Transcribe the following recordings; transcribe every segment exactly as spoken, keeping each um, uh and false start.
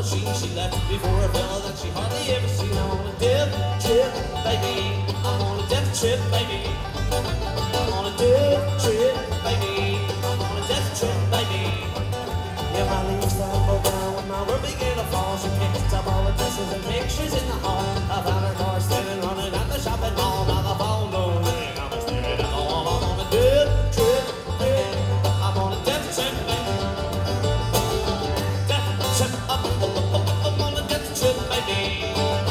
machine she left before a fella that she hardly ever seen. I'm on a death trip, baby. I'm on a death trip, baby. I'm on a death trip, baby. I'm on a death trip, baby. Yeah, my leaves start broke down when my world began to fall. She picked up all the dresses and pictures in the hall. I found her car standing running at the shopping mall. Now the phone don't ring, I'm staring at the wall. I'm on a death trip, baby. I'm on a death trip, baby. Death trip, up, up, up, up, I'm on a death trip, baby.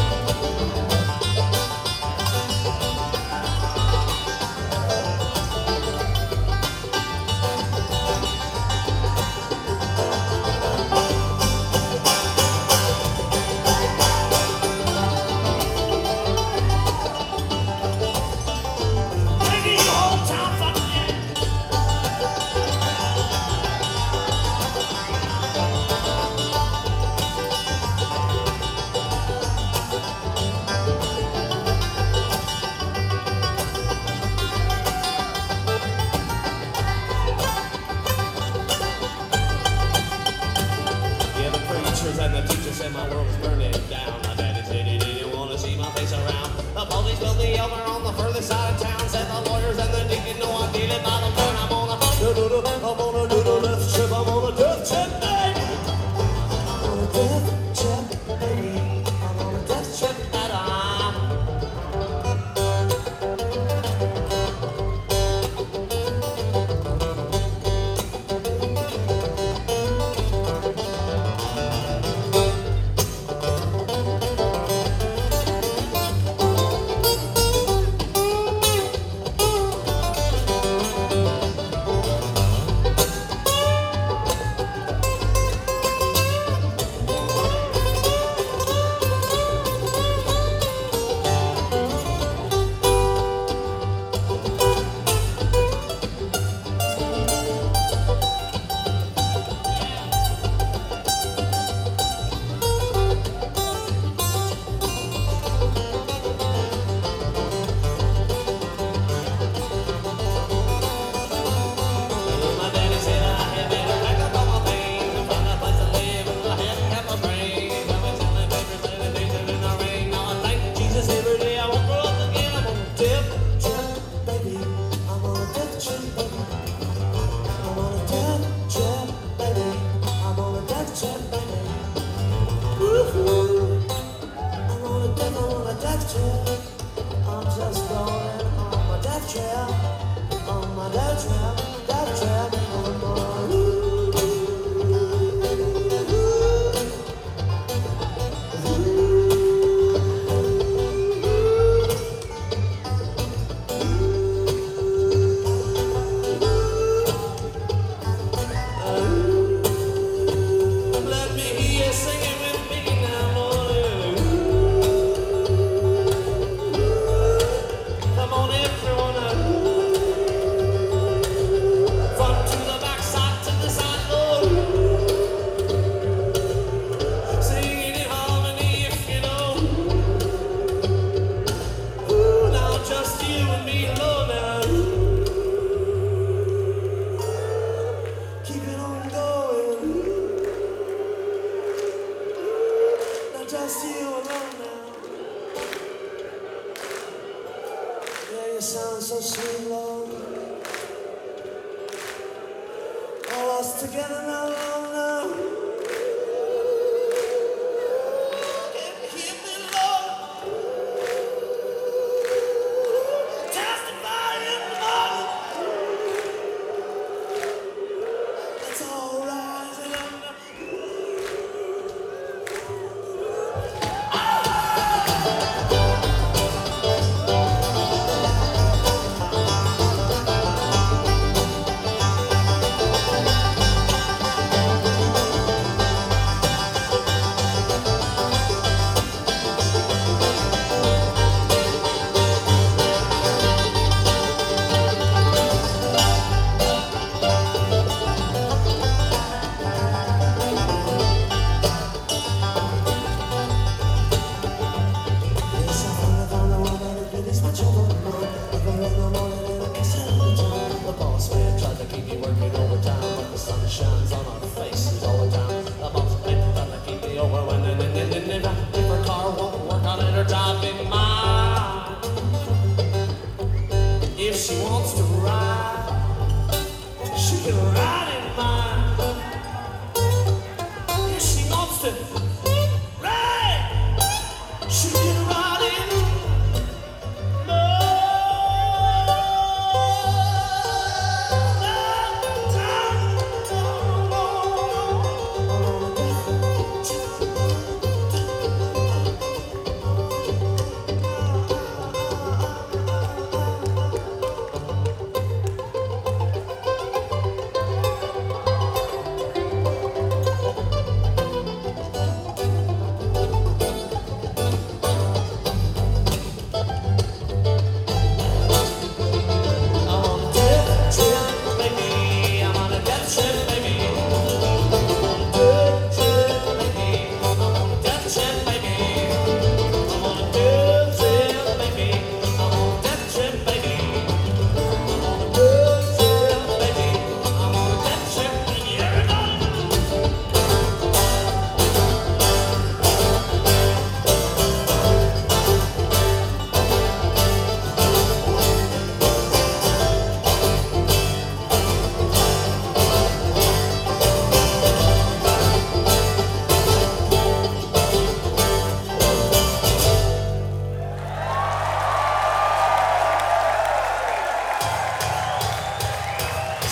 And the teacher said my world was burning down. My daddy said he didn't want to see my face around. The police pulled me over on the furthest side of town. Said the lawyers and the dick didn't know I'm dealing by the burn. I'm on a do-do-do, I'm on a do-do death trip. I'm on a death trip, baby. I'm on a death trip, baby. I'm on a death trip, baby.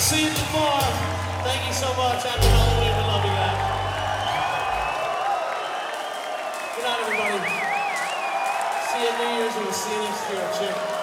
See you tomorrow. Thank you so much. Happy Halloween. We love you guys. Good night, everybody. See you at New Year's. We'll see you next year. Cheers.